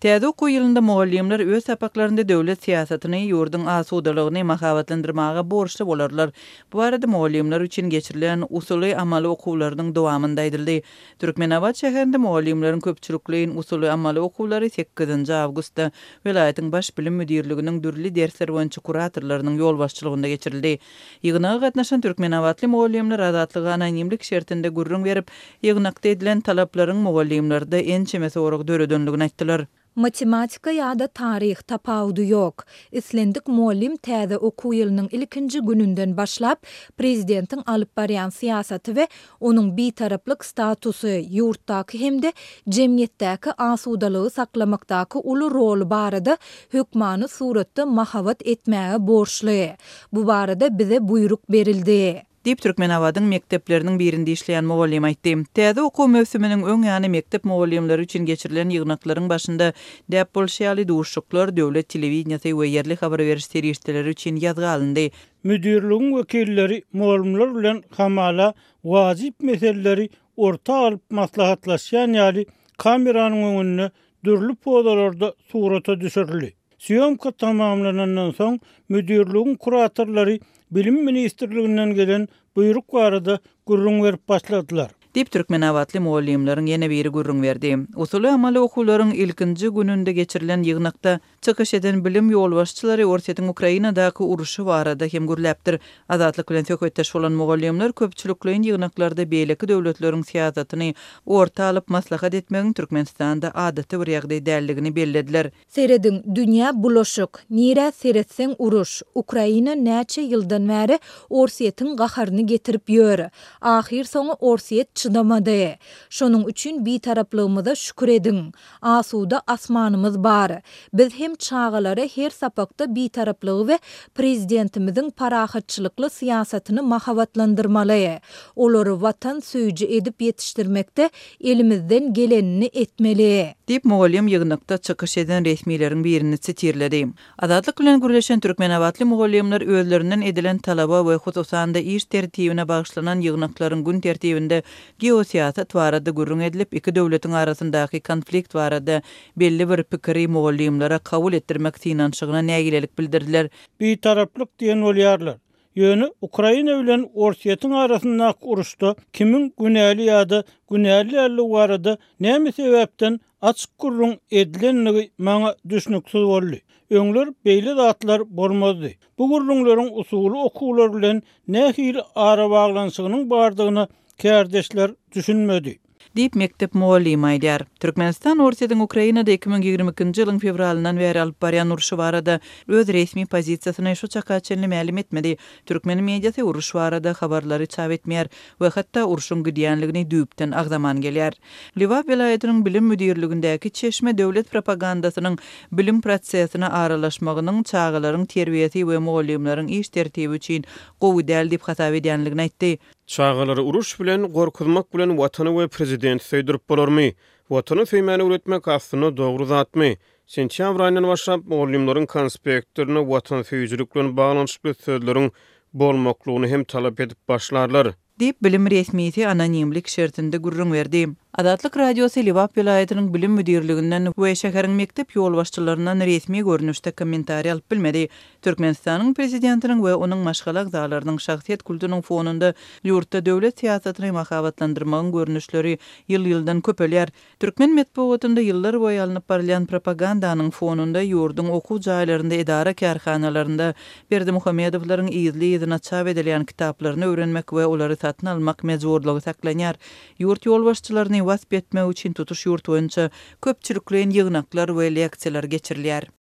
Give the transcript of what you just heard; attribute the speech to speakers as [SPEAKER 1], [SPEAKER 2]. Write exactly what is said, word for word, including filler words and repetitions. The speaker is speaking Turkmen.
[SPEAKER 1] Täze okuw ýylynda mugallimler öz sapaklarynda döwlet siýasatyny, ýurdun asudalygyny mahawatlandyrmaga borçly bolarlar. Bu arada mugallimler üçin geçirilen usuly amaly okuwlarynyň dowamynda aýdyldy. Türkmenabad şäherinde mugallimleriň köpçülikliğin usuly amaly okuwlary sekizinji awgustda welaýatyň baş bilim müdirliginiň dürli dersler boýunça kuratorlarynyň ýolbaşçylygynda geçirildi. Ýygynaga gatnaşan Türkmenabadly mugallimler azatlygy anonimlik şertinde gurrun berip, ýygnakda edilen talaplaryň mugallimlerde ençeme sorag döredönligini aýtdylar.
[SPEAKER 2] Matematika ýa-da taryh tapawdy ýok. Islendik muallim täze okuw ýylynyň ilkinji gününden başlap prezidentiň alyp barýan siýasaty we onuň bitaraplyk statusy ýurtdaky hemde jemgyýetdäki asudalygy saklamakdaky uly rol barada hökmany suratda mahawat etmäge borçly. Bu barada bize buyruk berildi. Dip
[SPEAKER 1] Türkmenabadyň mektepleriniň birinde işleýän mugallim aýtdy. Täze okuw mövsüminiň öň ýany mektep mugallimleri üçin geçirilen ýygnaklaryň başynda däp bolşýaly duşuklar, döwlet telewizniýasy we ýerli habar beriş serişdeleri üçin ýazga alyndy.
[SPEAKER 3] Müdirligiň wekilleri mugallimler bilen hamala wajyp meseleleri orta alyp maslahatlaşýan ýaly kameranyň öňünde dürli podalarda surata düşürildi. Syýomka tamamlanandan soň müdirligiň kuratorlary Bilim Ministrliginden gelen buyruk barada gurrun berip başladylar.
[SPEAKER 1] Dip Türkmenabadly mugallimleriň ýene biri gurrun berdi. Usuly amaly okuwlaryň ilkinji gününde geçirilen ýygnakda çykyş eden bilim ýolbaşçylary Orsiýetiň Ukrainadaky uruşy barada hem gürläpdir. Azatlyk bilen söhbetdeş bolan mugallimler köpçülikliň ýygnaklarda beýleki döwletleriň siýasatyny orta alyp maslahat etmegiň Türkmenistanda adaty bir ýagdaý däldigini bellediler.
[SPEAKER 2] Seredin dünýä bulaşyk, nire seretseň uruş. Ukraina näçe ýyldan bäri Orsiýetiň gaharyny getirip ýör. Ahir soňy Orsiýet çydamady. Şonuň üçin bitaraplygymyza şükür edin. Asuda asmanymyz bar. Biz hem çağalary her sapakda bitaraplygy we prezidentimiziň parahatçylykly siýasatyny mahawatlandyrmaly. Olary watan söýüji edip ýetişdirmekde elimizden gelenini etmeli.
[SPEAKER 1] Dip mugallim ýygnakda çykyş eden resmiýleriň birini sitirledi. Azatlyk bilen gürleşen Türkmenabadly mugallimler özlerinden edilen talaba we hususanda iş tertibine bagşlanan ýygnaklaryň gün tertibinde geosiýasat barada gurrun edilip iki döwletiň arasyndaky konflikt barada belli bir pikiri mugallimlere kabul etdirmek synanşygyna nägilelik bildirdiler.
[SPEAKER 3] Bitaraplyk diýen bolýarlar. Ýöne Ukraina bilen Orsiýetiň arasyndaky uruşda kimin günäli ýa-da günäli ýerli barada näme sebäpden açyk gurrun edilenligi maňa düşnüksiz boldy. Öňler beýle zatlar bolmady. Bu gurrunlaryň usuly okuwlar bilen nähili ara baglanşygynyň bardygyna kärdeşler düşünmedi.
[SPEAKER 1] Dip mektep muallimi aýdýar. Türkmenistan Orsiýetiň Ukrainada iki bin ýigirme ikinji ýylyň fevralyndan beri alyp barýan uruşy barada öz resmi pozisiýasyny şu çaka çenli mälim etmedi. Türkmen mediýasy uruş barada habarlary çap etmeýär we hatda uruşyň gidýänligini düýpden agzaman gelýär. Liwa welaýatynyň bilim müdirligindäki Çeşme döwlet propagandasynyň bilim prosesine aralaşmagynyň çağalaryň terbiýeti we mugallimleriň iş tertibi üçin gowy däl diýip hasap edýänligini aýtdy.
[SPEAKER 4] Çağalary uruş bilen gorkuzmak bilen watany we prezident söýdirip bolarmy? Watany söýmäni öwretmek aslynda dogry zatmy? Sentýabr aýyndan başlap mugallimleriň konspektlerini watan söýüjülük bilen baglanyşly sözleriň bolmaklygyny hem talap edip başlarlar.
[SPEAKER 1] Dip bilim resmiýeti anonimlik şertinde gurrun berdi. Azatlyk radiosu Liwa welaýatynyň bilim müdirliginden we şäheriň mektep ýolbaşçylaryndan resmi görnüşde kommentari alyp bilmedi. Türkmenistanyň prezidentiniň we onuň maşgalak zalarynyň şahsiýet kulturynyň fonunda ýurtda döwlet siýasatyny mahawatlandyrmagyň görnüşleri ýyl-ýyldan köpelýär. Türkmen medeniýetinde ýyllar boýy alınıp barýan propagandanyň fonunda ýurdun okuw jaýlarynda, edara kärhanalarynda Berdi Muhammedowlaryň ýyzly ýyzyna çap edilen kitaplaryny öwrenmek we olary satyn almak mejburlygy saklanýar. Ýurt ýolbaşçylaryny wasp etmek üçin tutuş ýurt boýunça köpçülikliň ýygnaklar we leksiýalar geçirilýär.